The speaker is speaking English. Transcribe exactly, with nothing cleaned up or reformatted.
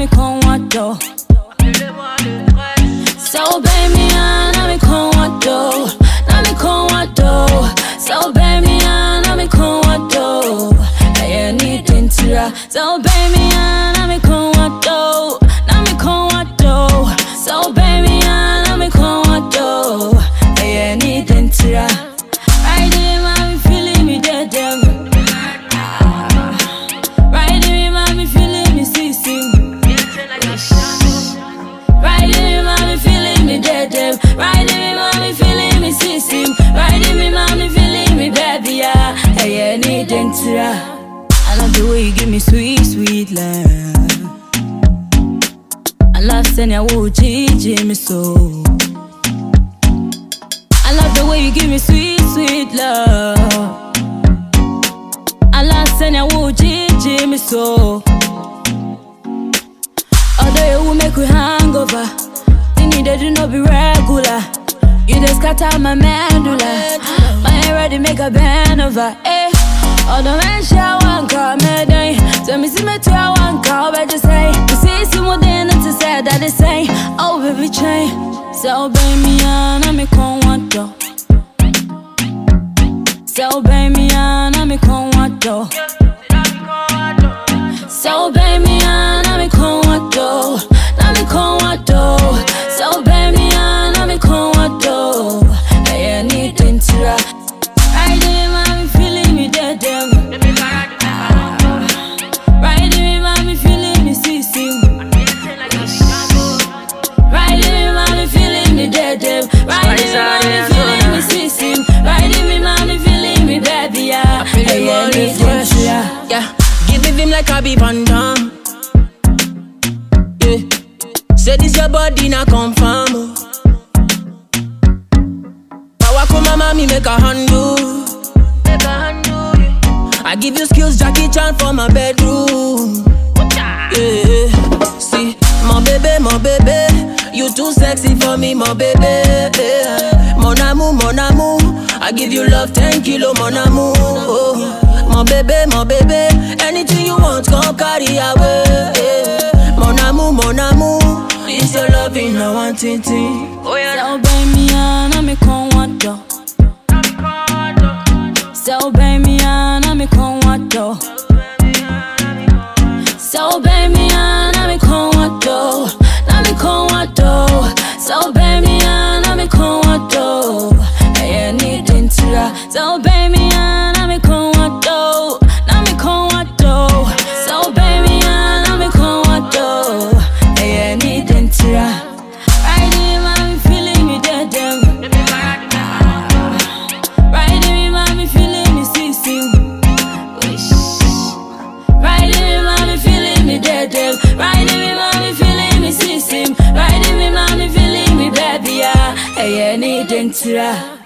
me con wato. So baby, na me con wato, na me con wato. So baby, na me con wato. I need intira. So baby, na me con wato, na me con wato. So baby, na me con wato. I need intira. I did mommy feeling me dead them. Right in mommy feeling me ceasing. Right in mommy feeling me dead them. Right in mommy feeling me ceasing. Right in mommy feeling me baby yeah. Hey, I need intira. I love the way you give me sweet, sweet love. I love sending a woo Gigi me so. I love the way you give me sweet, sweet love. I love sending a woo Gigi me so. Although you will make we hangover, you need to do not be regular. You just scatter my medulla. My head ready make a bend over. Eh. Although men share one car, me day. So me see me to a one car, but just say you see some more than to say that they say. Oh baby chain. So baby, na me con wato. So baby, na me con wato. So baby, na me con wato, na me con wato. So baby, na me con wato. I need intira. I did mommy feeling me dead them. Right in mommy feeling me ceasing. Right in mommy feeling me dead them. Right in mommy feeling me ceasing. Right in mommy feeling me baby yeah. I need intira. Yeah. Give me vim like a be pandam. Yeah. Say this your body na confirm. Oh. Power come mama me make a handle. Make a handle. Yeah. I give you skills Jackie Chan for my bedroom. Yeah. See, my baby, my baby, you too sexy for me, my baby. Yeah. Mon amour, mon amour, I give you love ten kilo, mon amour. Oh. My baby, my baby, anything you want, come carry away. Yeah. Mon amour, mon amour, it's your loving, I want it. Oh yeah. So baby, na me con wato. So baby, na me con wato. So baby, na me con wato, na me con wato. So baby, na me con wato. I need intira. So baby, na me con wato, na me con wato. So baby, na me con wato. I need intira. Right in mommy feeling me dead them. Right in mommy feeling me ceasing. Right in mommy feeling me dead them. Right in mommy feeling me ceasing. Right in mommy feeling me baby yeah. I need intira.